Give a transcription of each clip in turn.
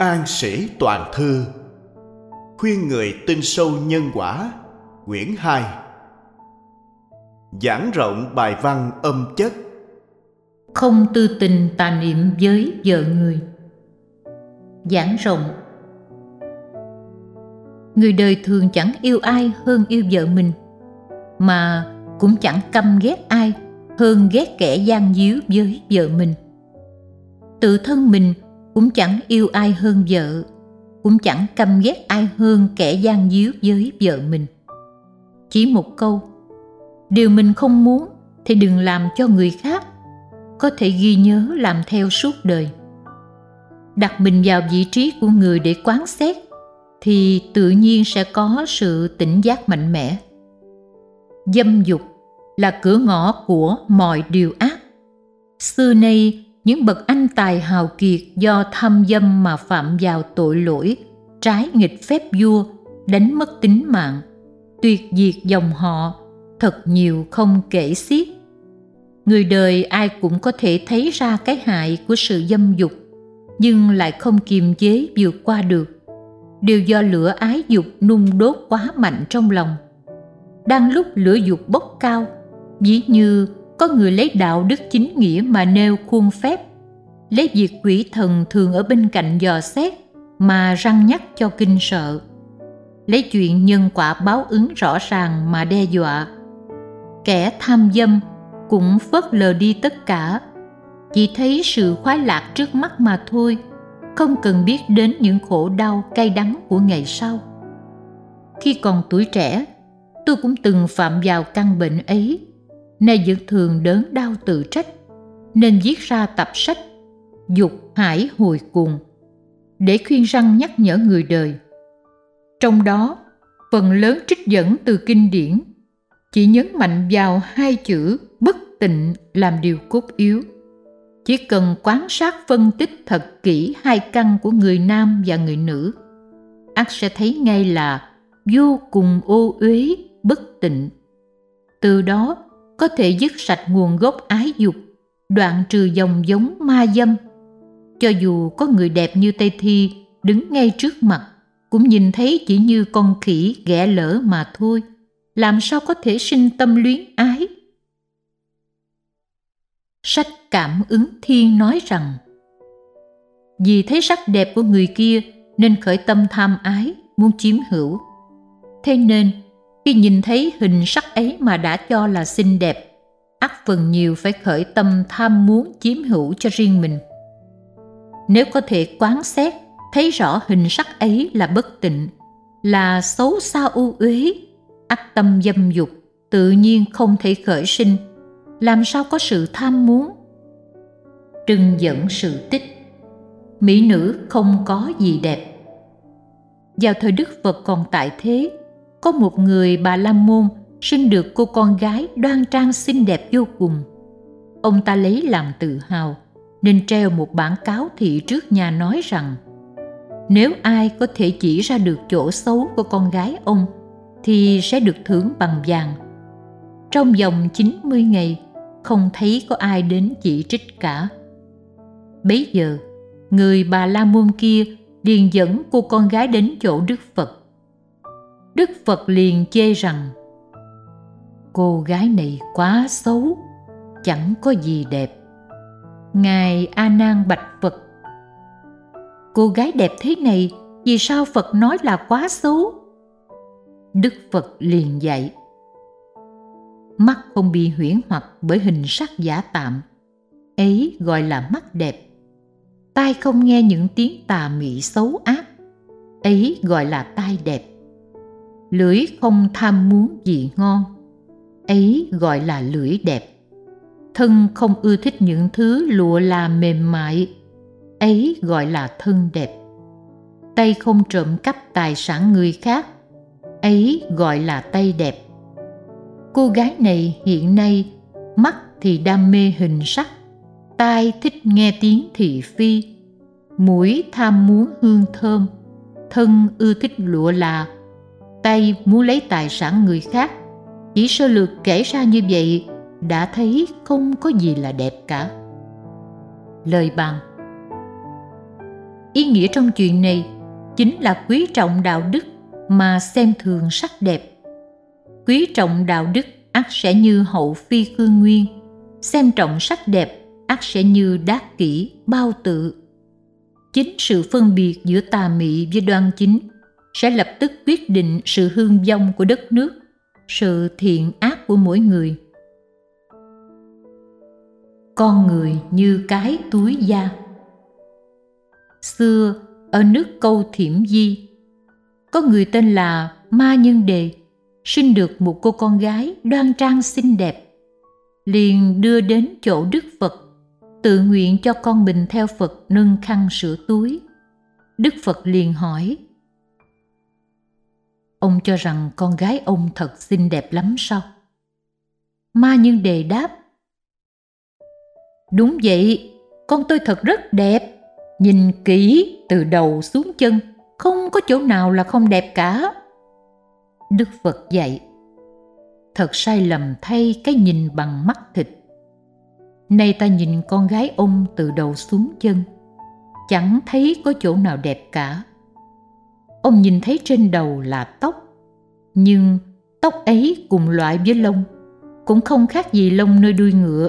An Sĩ Toàn Thư. Khuyên người tin sâu nhân quả. Quyển 2. Giảng rộng bài văn âm chất. Không tư tình tà niệm với vợ người. Giảng rộng. Người đời thường chẳng yêu ai hơn yêu vợ mình, mà cũng chẳng căm ghét ai hơn ghét kẻ gian díu với vợ mình. Tự thân mình cũng chẳng yêu ai hơn vợ, cũng chẳng căm ghét ai hơn kẻ gian díu với vợ mình. Chỉ một câu: điều mình không muốn thì đừng làm cho người khác, có thể ghi nhớ làm theo suốt đời. Đặt mình vào vị trí của người để quán xét thì tự nhiên sẽ có sự tỉnh giác mạnh mẽ. Dâm dục là cửa ngõ của mọi điều ác. Xưa nay, những bậc anh tài hào kiệt do tham dâm mà phạm vào tội lỗi trái nghịch phép vua, đánh mất tính mạng, tuyệt diệt dòng họ, thật nhiều không kể xiết. Người đời ai cũng có thể thấy ra cái hại của sự dâm dục, nhưng lại không kiềm chế vượt qua được, đều do lửa ái dục nung đốt quá mạnh trong lòng. Đang lúc lửa dục bốc cao, ví như có người lấy đạo đức chính nghĩa mà nêu khuôn phép, lấy việc quỷ thần thường ở bên cạnh dò xét mà răn nhắc cho kinh sợ, lấy chuyện nhân quả báo ứng rõ ràng mà đe dọa. Kẻ tham dâm cũng phớt lờ đi tất cả, chỉ thấy sự khoái lạc trước mắt mà thôi, không cần biết đến những khổ đau cay đắng của ngày sau. Khi còn tuổi trẻ, tôi cũng từng phạm vào căn bệnh ấy, nay vẫn thường đớn đau tự trách, nên viết ra tập sách Dục Hải Hồi Cùng để khuyên răn nhắc nhở người đời. Trong đó, phần lớn trích dẫn từ kinh điển, chỉ nhấn mạnh vào hai chữ bất tịnh làm điều cốt yếu. Chỉ cần quan sát phân tích thật kỹ hai căn của người nam và người nữ, ắt sẽ thấy ngay là vô cùng ô uế, bất tịnh. Từ đó có thể dứt sạch nguồn gốc ái dục, đoạn trừ dòng giống ma dâm. Cho dù có người đẹp như Tây Thi đứng ngay trước mặt, cũng nhìn thấy chỉ như con khỉ ghẻ lỡ mà thôi, làm sao có thể sinh tâm luyến ái. Sách Cảm Ứng Thiên nói rằng, vì thấy sắc đẹp của người kia nên khởi tâm tham ái, muốn chiếm hữu. Thế nên, khi nhìn thấy hình sắc ấy mà đã cho là xinh đẹp, ắt phần nhiều phải khởi tâm tham muốn chiếm hữu cho riêng mình. Nếu có thể quán xét, thấy rõ hình sắc ấy là bất tịnh, là xấu xa u uế, ắt tâm dâm dục tự nhiên không thể khởi sinh, làm sao có sự tham muốn. Trưng dẫn sự tích: mỹ nữ không có gì đẹp. Vào thời Đức Phật còn tại thế, có một người Bà La Môn sinh được cô con gái đoan trang xinh đẹp vô cùng. Ông ta lấy làm tự hào nên treo một bảng cáo thị trước nhà nói rằng, nếu ai có thể chỉ ra được chỗ xấu của con gái ông thì sẽ được thưởng bằng vàng. Trong vòng 90 ngày không thấy có ai đến chỉ trích cả. Bấy giờ, người Bà La Môn kia liền dẫn cô con gái đến chỗ Đức Phật. Đức Phật liền chê rằng, cô gái này quá xấu, chẳng có gì đẹp. Ngài A Nan bạch Phật, cô gái đẹp thế này, vì sao Phật nói là quá xấu? Đức Phật liền dạy, mắt không bị huyễn hoặc bởi hình sắc giả tạm, ấy gọi là mắt đẹp. Tai không nghe những tiếng tà mị xấu ác, ấy gọi là tai đẹp. Lưỡi không tham muốn gì ngon, ấy gọi là lưỡi đẹp. Thân không ưa thích những thứ lụa là mềm mại, ấy gọi là thân đẹp. Tay không trộm cắp tài sản người khác, ấy gọi là tay đẹp. Cô gái này hiện nay mắt thì đam mê hình sắc, tai thích nghe tiếng thị phi, mũi tham muốn hương thơm, thân ưa thích lụa là, tay muốn lấy tài sản người khác. Chỉ sơ lược kể ra như vậy đã thấy không có gì là đẹp cả. Lời bàn: Ý nghĩa trong chuyện này chính là quý trọng đạo đức mà xem thường sắc đẹp. Quý trọng đạo đức ắt sẽ như Hậu Phi Cương Nguyên, xem trọng sắc đẹp ắt sẽ như Đát Kỷ, Bao Tự. Chính sự phân biệt giữa tà mị với đoan chính sẽ lập tức quyết định sự hương vong của đất nước, sự thiện ác của mỗi người. Con người như cái túi da. Xưa, ở nước Câu Thiểm Di, có người tên là Ma Nhân Đề sinh được một cô con gái đoan trang xinh đẹp, liền đưa đến chỗ Đức Phật, tự nguyện cho con mình theo Phật nâng khăn sửa túi. Đức Phật liền hỏi: ông cho rằng con gái ông thật xinh đẹp lắm sao? Ma Nhân Đề đáp: đúng vậy, con tôi thật rất đẹp, nhìn kỹ từ đầu xuống chân, không có chỗ nào là không đẹp cả. Đức Phật dạy: thật sai lầm thay cái nhìn bằng mắt thịt. Nay ta nhìn con gái ông từ đầu xuống chân, chẳng thấy có chỗ nào đẹp cả. Ông nhìn thấy trên đầu là tóc, nhưng tóc ấy cùng loại với lông, cũng không khác gì lông nơi đuôi ngựa.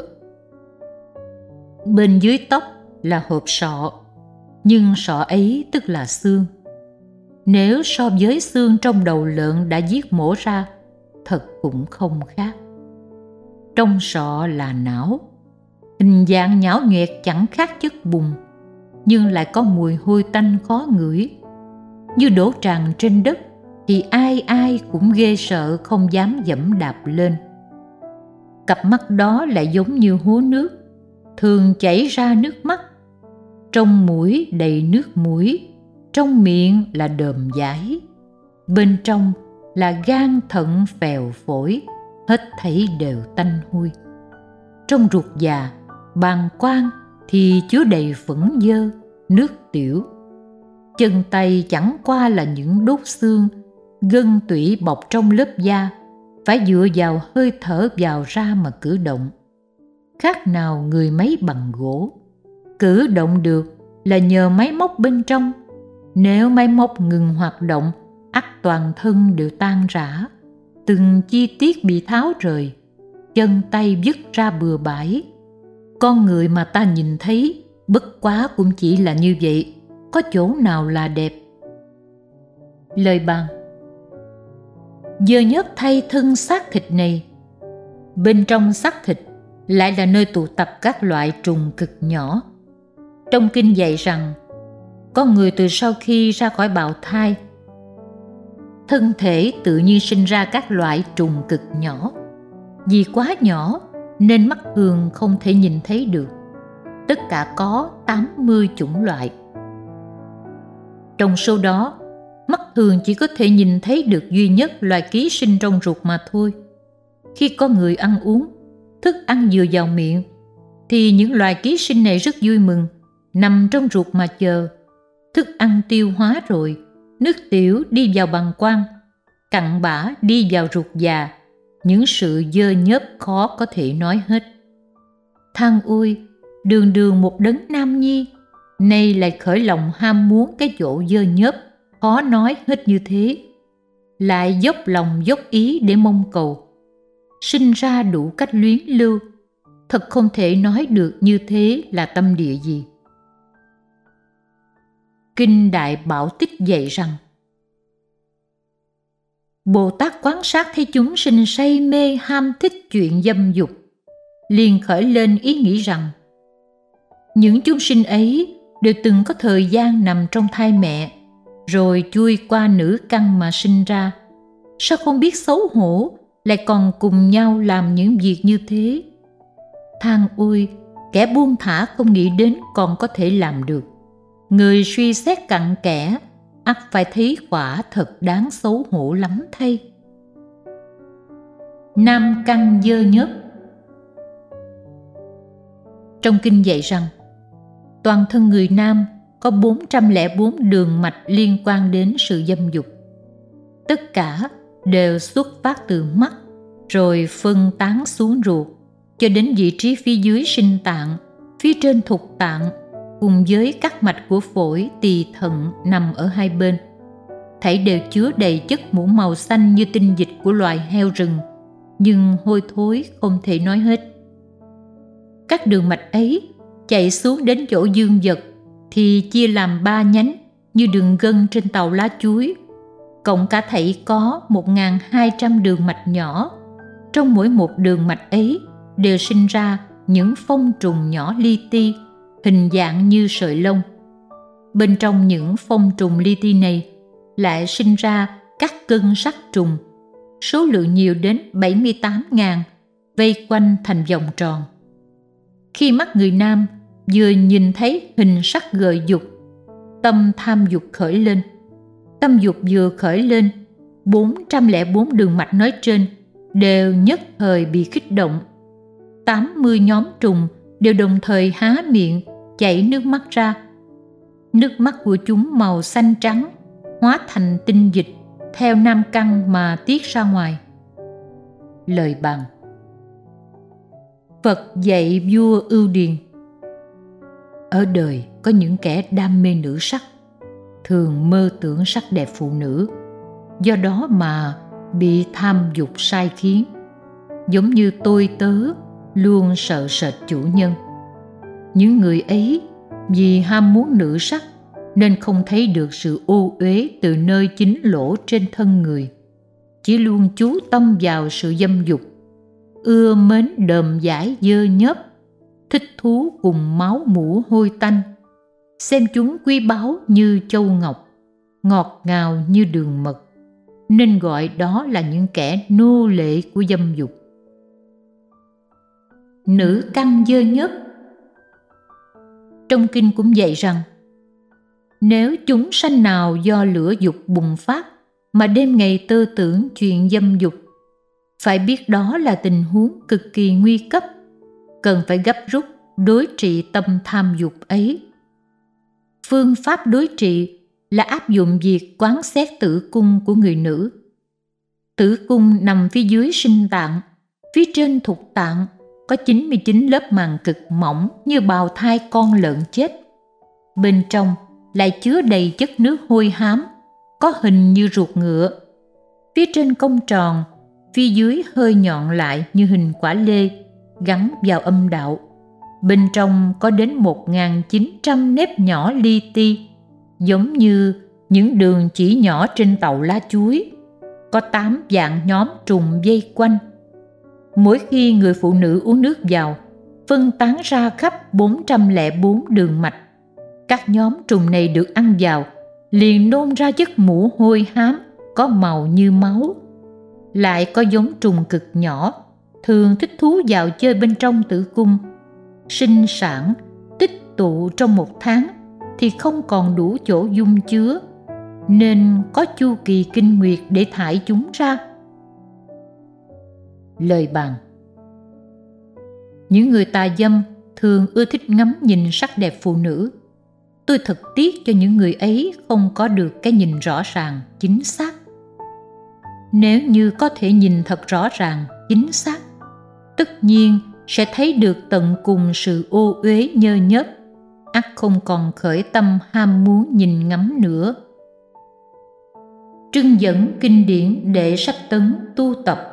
Bên dưới tóc là hộp sọ, nhưng sọ ấy tức là xương. Nếu so với xương trong đầu lợn đã giết mổ ra, thật cũng không khác. Trong sọ là não, hình dạng nhão nhoẹt chẳng khác chất bùn, nhưng lại có mùi hôi tanh khó ngửi. Như đổ tràn trên đất thì ai ai cũng ghê sợ, không dám dẫm đạp lên. Cặp mắt đó lại giống như hố nước, thường chảy ra nước mắt. Trong mũi đầy nước mũi, trong miệng là đờm dãi, bên trong là gan thận phèo phổi, hết thảy đều tanh hôi. Trong ruột già, bàng quang thì chứa đầy phẫn dơ, nước tiểu. Chân tay chẳng qua là những đốt xương, gân tủy bọc trong lớp da, phải dựa vào hơi thở vào ra mà cử động. Khác nào người máy bằng gỗ, cử động được là nhờ máy móc bên trong. Nếu máy móc ngừng hoạt động, ắt toàn thân đều tan rã, từng chi tiết bị tháo rời, chân tay vứt ra bừa bãi. Con người mà ta nhìn thấy bất quá cũng chỉ là như vậy, có chỗ nào là đẹp? Lời bàn: dơ nhớp thay thân xác thịt này. Bên trong xác thịt lại là nơi tụ tập các loại trùng cực nhỏ. Trong kinh dạy rằng, con người từ sau khi ra khỏi bào thai, thân thể tự nhiên sinh ra các loại trùng cực nhỏ. Vì quá nhỏ nên mắt thường không thể nhìn thấy được. Tất cả có 80 chủng loại. Trong số đó, mắt thường chỉ có thể nhìn thấy được duy nhất loài ký sinh trong ruột mà thôi. Khi có người ăn uống, thức ăn vừa vào miệng, thì những loài ký sinh này rất vui mừng, nằm trong ruột mà chờ. Thức ăn tiêu hóa rồi, nước tiểu đi vào bàng quang, cặn bã đi vào ruột già. Những sự dơ nhớp khó có thể nói hết. Than ôi, đường đường một đấng nam nhi, nay lại khởi lòng ham muốn cái chỗ dơ nhớp khó nói hết như thế, lại dốc lòng dốc ý để mong cầu, sinh ra đủ cách luyến lưu. Thật không thể nói được như thế là tâm địa gì. Kinh Đại Bảo Tích dạy rằng, Bồ Tát quan sát thấy chúng sinh say mê ham thích chuyện dâm dục, liền khởi lên ý nghĩ rằng, những chúng sinh ấy đều từng có thời gian nằm trong thai mẹ, rồi chui qua nữ căn mà sinh ra. Sao không biết xấu hổ, lại còn cùng nhau làm những việc như thế? Than ôi, kẻ buông thả không nghĩ đến còn có thể làm được. Người suy xét cặn kẽ, ắt phải thấy quả thật đáng xấu hổ lắm thay. Nam căn dơ nhớp. Trong kinh dạy rằng, toàn thân người nam có 404 đường mạch liên quan đến sự dâm dục. Tất cả đều xuất phát từ mắt, rồi phân tán xuống ruột, cho đến vị trí phía dưới sinh tạng, phía trên thục tạng, cùng với các mạch của phổi, tỳ, thận nằm ở hai bên. Thảy đều chứa đầy chất mũ màu xanh như tinh dịch của loài heo rừng, nhưng hôi thối không thể nói hết. Các đường mạch ấy chạy xuống đến chỗ dương vật thì chia làm 3 nhánh như đường gân trên tàu lá chuối. Cộng cả thảy có 1.200 đường mạch nhỏ. Trong mỗi một đường mạch ấy đều sinh ra những phong trùng nhỏ li ti, hình dạng như sợi lông. Bên trong những phong trùng li ti này lại sinh ra các cân sắc trùng, số lượng nhiều đến 78.000, vây quanh thành vòng tròn. Khi mắt người nam vừa nhìn thấy hình sắc gợi dục, tâm tham dục khởi lên. Tâm dục vừa khởi lên, 404 đường mạch nói trên đều nhất thời bị kích động. 80 nhóm trùng đều đồng thời há miệng chảy nước mắt ra. Nước mắt của chúng màu xanh trắng, hóa thành tinh dịch theo nam căn mà tiết ra ngoài. Lời bằng. Phật dạy vua Ưu Điền: ở đời có những kẻ đam mê nữ sắc, thường mơ tưởng sắc đẹp phụ nữ, do đó mà bị tham dục sai khiến, giống như tôi tớ luôn sợ sệt chủ nhân. Những người ấy vì ham muốn nữ sắc nên không thấy được sự ô uế từ nơi chính lỗ trên thân người, chỉ luôn chú tâm vào sự dâm dục, ưa mến đờm dãi dơ nhớp, thích thú cùng máu mủ hôi tanh, xem chúng quý báu như châu ngọc, ngọt ngào như đường mật, nên gọi đó là những kẻ nô lệ của dâm dục. Nữ căn dơ nhớp. Trong kinh cũng dạy rằng, nếu chúng sanh nào do lửa dục bùng phát mà đêm ngày tơ tưởng chuyện dâm dục, phải biết đó là tình huống cực kỳ nguy cấp, cần phải gấp rút đối trị tâm tham dục ấy. Phương pháp đối trị là áp dụng việc quán xét tử cung của người nữ. Tử cung nằm phía dưới sinh tạng, phía trên thục tạng có 99 lớp màng cực mỏng như bào thai con lợn chết. Bên trong lại chứa đầy chất nước hôi hám, có hình như ruột ngựa. Phía trên cong tròn, phía dưới hơi nhọn lại như hình quả lê, gắn vào âm đạo. Bên trong có đến 1.900 nếp nhỏ li ti, giống như những đường chỉ nhỏ trên tàu lá chuối. Có 8 dạng nhóm trùng vây quanh. Mỗi khi người phụ nữ uống nước vào, phân tán ra khắp 404 đường mạch. Các nhóm trùng này được ăn vào, liền nôn ra giấc mũ hôi hám, có màu như máu. Lại có giống trùng cực nhỏ, thường thích thú vào chơi bên trong tử cung. Sinh sản, tích tụ trong 1 tháng thì không còn đủ chỗ dung chứa, nên có chu kỳ kinh nguyệt để thải chúng ra. Lời bàn. Những người tà dâm thường ưa thích ngắm nhìn sắc đẹp phụ nữ. Tôi thật tiếc cho những người ấy không có được cái nhìn rõ ràng, chính xác. Nếu như có thể nhìn thật rõ ràng, chính xác, tất nhiên sẽ thấy được tận cùng sự ô uế nhơ nhớp, ắt không còn khởi tâm ham muốn nhìn ngắm nữa. Trưng dẫn kinh điển để sách tấn tu tập.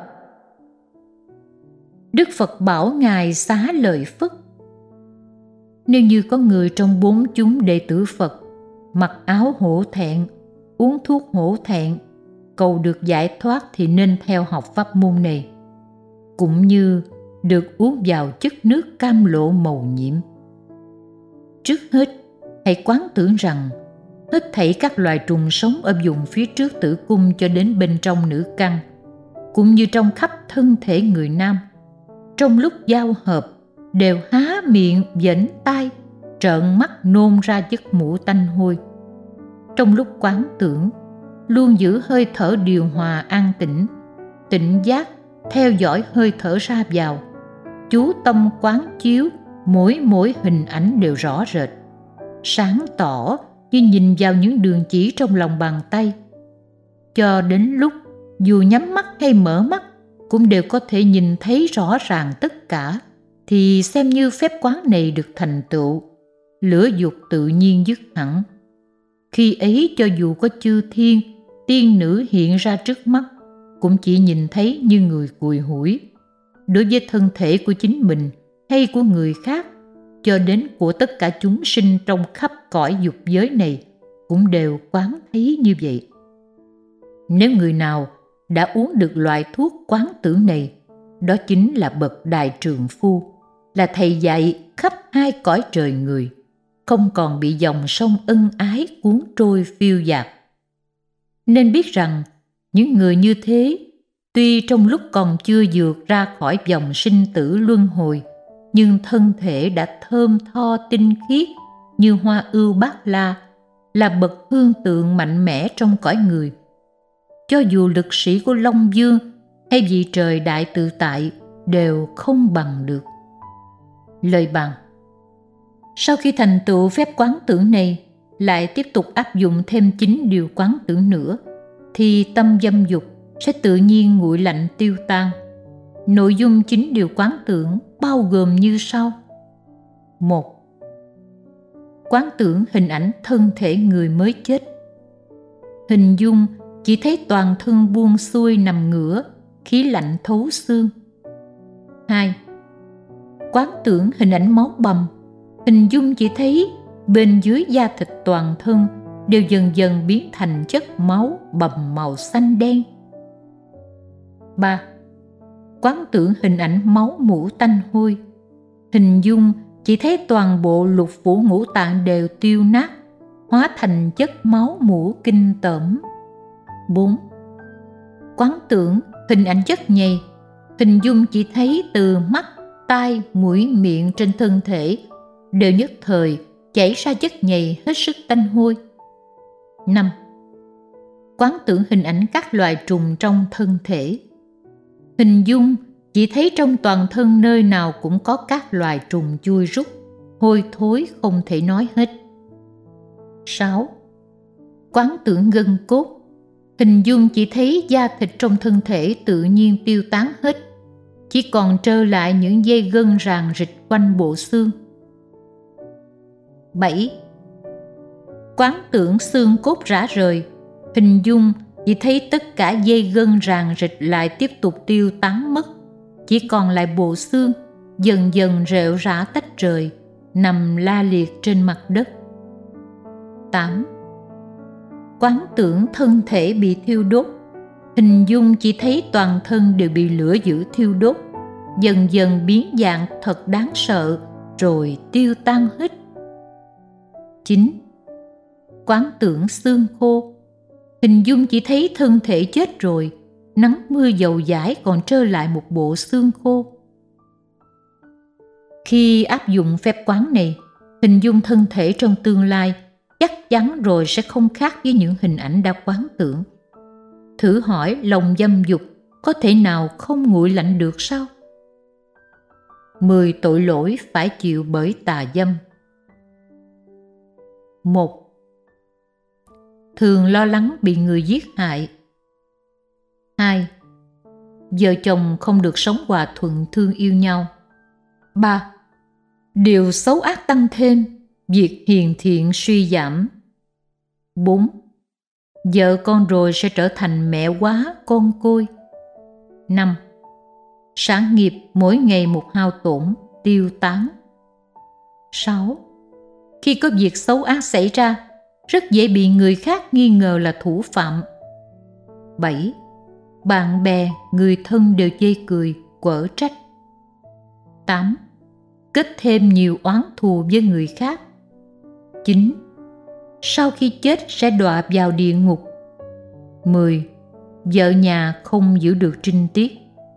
Đức Phật bảo Ngài xá lợi Phất: nếu như có người trong 4 chúng đệ tử Phật mặc áo hổ thẹn, uống thuốc hổ thẹn, cầu được giải thoát thì nên theo học pháp môn này, cũng như được uống vào chất nước cam lộ màu nhiệm. Trước hết, hãy quán tưởng rằng hết thảy các loài trùng sống ở vùng phía trước tử cung cho đến bên trong nữ căn, cũng như trong khắp thân thể người nam, trong lúc giao hợp đều há miệng vểnh tai, trợn mắt nôn ra giấc mũ tanh hôi. Trong lúc quán tưởng, luôn giữ hơi thở điều hòa an tĩnh, tỉnh giác, theo dõi hơi thở ra vào, chú tâm quán chiếu, mỗi hình ảnh đều rõ rệt, sáng tỏ như nhìn vào những đường chỉ trong lòng bàn tay. Cho đến lúc dù nhắm mắt hay mở mắt cũng đều có thể nhìn thấy rõ ràng tất cả, thì xem như phép quán này được thành tựu. lửa dục tự nhiên dứt hẳn. Khi ấy cho dù có chư thiên, tiên nữ hiện ra trước mắt, cũng chỉ nhìn thấy như người cùi hủi. Đối với thân thể của chính mình hay của người khác, cho đến của tất cả chúng sinh trong khắp cõi dục giới này, cũng đều quán thấy như vậy. Nếu người nào đã uống được loại thuốc quán tưởng này, đó chính là bậc đại trượng phu, là thầy dạy khắp hai cõi trời người, không còn bị dòng sông ân ái cuốn trôi phiêu dạt. Nên biết rằng những người như thế, tuy trong lúc còn chưa vượt ra khỏi vòng sinh tử luân hồi, nhưng thân thể đã thơm tho tinh khiết như hoa ưu bát la, là bậc hương tượng mạnh mẽ trong cõi người. Cho dù lực sĩ của Long Dương hay vị trời đại tự tại đều không bằng được. Lời bằng: sau khi thành tựu phép quán tưởng này, lại tiếp tục áp dụng thêm 9 điều quán tưởng nữa, thì tâm dâm dục sẽ tự nhiên nguội lạnh tiêu tan. Nội dung 9 điều quán tưởng bao gồm như sau. 1. Quán tưởng hình ảnh thân thể người mới chết. Hình dung chỉ thấy toàn thân buông xuôi nằm ngửa, khí lạnh thấu xương. 2. Quán tưởng hình ảnh máu bầm. Hình dung chỉ thấy bên dưới da thịt toàn thân đều dần dần biến thành chất máu bầm màu xanh đen. 3. Quán tưởng hình ảnh máu mủ tanh hôi. Hình dung chỉ thấy toàn bộ lục phủ ngũ tạng đều tiêu nát, hóa thành chất máu mủ kinh tởm. 4. Quán tưởng hình ảnh chất nhầy. Hình dung chỉ thấy từ mắt, tai, mũi, miệng trên thân thể đều nhất thời chảy ra chất nhầy hết sức tanh hôi. 5. Quán tưởng hình ảnh các loài trùng trong thân thể. Hình dung chỉ thấy trong toàn thân nơi nào cũng có các loài trùng chui rút, hôi thối không thể nói hết. 6. Quán tưởng gân cốt. Hình dung chỉ thấy da thịt trong thân thể tự nhiên tiêu tán hết, chỉ còn trơ lại những dây gân ràng rịch quanh bộ xương. 7. Quán tưởng xương cốt rã rời. Hình dung chỉ thấy tất cả dây gân ràng rịch lại tiếp tục tiêu tán mất, chỉ còn lại bộ xương dần dần rệu rã tách rời, nằm la liệt trên mặt đất. 8. Quán tưởng thân thể bị thiêu đốt. Hình dung chỉ thấy toàn thân đều bị lửa dữ thiêu đốt, dần dần biến dạng thật đáng sợ, rồi tiêu tan hết. 9. Quán tưởng xương khô. Hình dung chỉ thấy thân thể chết rồi, nắng mưa dầu dãi còn trơ lại một bộ xương khô. Khi áp dụng phép quán này, hình dung thân thể trong tương lai chắc chắn rồi sẽ không khác với những hình ảnh đã quán tưởng. Thử hỏi lòng dâm dục có thể nào không nguội lạnh được sao? 10 tội lỗi phải chịu bởi tà dâm. 1. Thường lo lắng bị người giết hại. 2. Vợ chồng không được sống hòa thuận thương yêu nhau. 3. Điều xấu ác tăng thêm, việc hiền thiện suy giảm. 4. Vợ con rồi sẽ trở thành mẹ quá con côi. 5. Sản nghiệp mỗi ngày một hao tổn, tiêu tán. 6. Khi có việc xấu ác xảy ra, rất dễ bị người khác nghi ngờ là thủ phạm. 7. Bạn bè, người thân đều chê cười, quở trách. 8. Kết thêm nhiều oán thù với người khác. 9. Sau khi chết sẽ đọa vào địa ngục. 10. Vợ nhà không giữ được trinh tiết.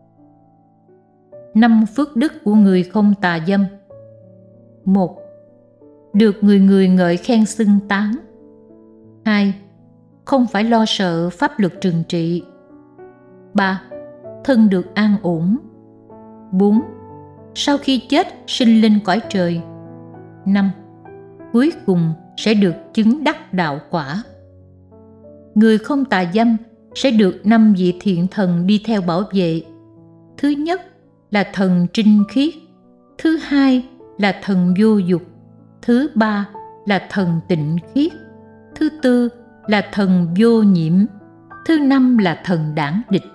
5 phước đức của người không tà dâm. 1. Được người người ngợi khen xưng tán. 2. Không phải lo sợ pháp luật trừng trị. 3. Thân được an ổn. 4. Sau khi chết sinh lên cõi trời. 5. Cuối cùng sẽ được chứng đắc đạo quả. Người không tà dâm sẽ được 5 vị thiện thần đi theo bảo vệ. Thứ nhất là thần trinh khiết. Thứ hai là thần vô dục. thứ ba là thần tịnh khiết, thứ tư là thần vô nhiễm, thứ năm là thần đản địch,